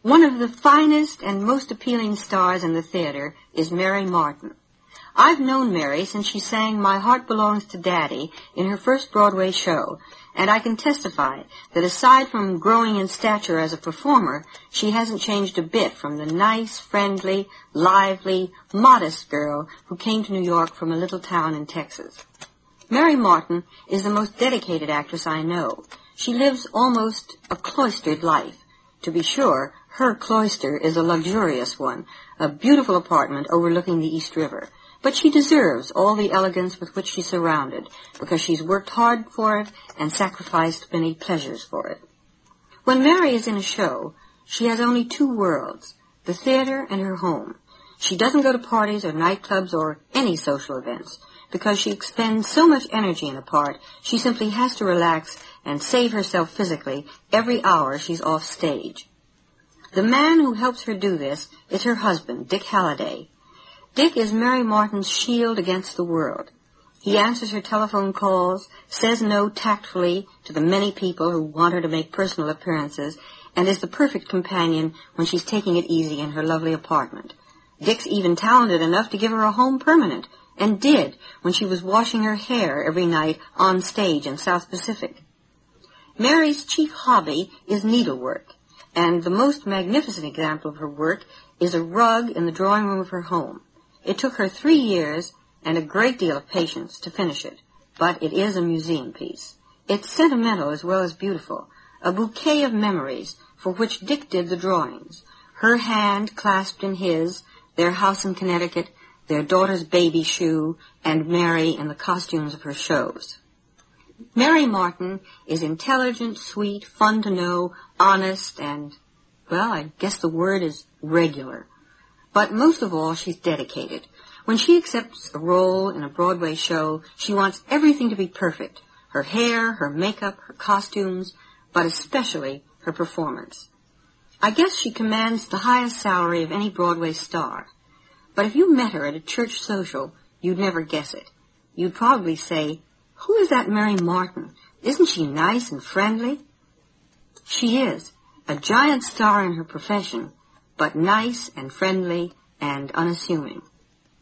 One of the finest and most appealing stars in the theater is Mary Martin. I've known Mary since she sang My Heart Belongs to Daddy in her first Broadway show, and I can testify that aside from growing in stature as a performer, she hasn't changed a bit from the nice, friendly, lively, modest girl who came to New York from a little town in Texas. Mary Martin is the most dedicated actress I know. She lives almost a cloistered life. To be sure, her cloister is a luxurious one, a beautiful apartment overlooking the East River. But she deserves all the elegance with which she's surrounded, because she's worked hard for it and sacrificed many pleasures for it. When Mary is in a show, she has only two worlds, the theater and her home. She doesn't go to parties or nightclubs or any social events, because she expends so much energy in a part, she simply has to relax and save herself physically every hour she's off stage. The man who helps her do this is her husband, Dick Halliday. Dick is Mary Martin's shield against the world. He answers her telephone calls, says no tactfully to the many people who want her to make personal appearances, and is the perfect companion when she's taking it easy in her lovely apartment. Dick's even talented enough to give her a home permanent, and did when she was washing her hair every night on stage in South Pacific. Mary's chief hobby is needlework, and the most magnificent example of her work is a rug in the drawing room of her home. It took her 3 years and a great deal of patience to finish it, but it is a museum piece. It's sentimental as well as beautiful, a bouquet of memories for which Dick did the drawings, her hand clasped in his, their house in Connecticut, their daughter's baby shoe, and Mary in the costumes of her shows. Mary Martin is intelligent, sweet, fun to know, honest, and, well, I guess the word is regular. But most of all, she's dedicated. When she accepts a role in a Broadway show, she wants everything to be perfect. Her hair, her makeup, her costumes, but especially her performance. I guess she commands the highest salary of any Broadway star. But if you met her at a church social, you'd never guess it. You'd probably say, "Who is that Mary Martin? Isn't she nice and friendly?" She is, a giant star in her profession, but nice and friendly and unassuming.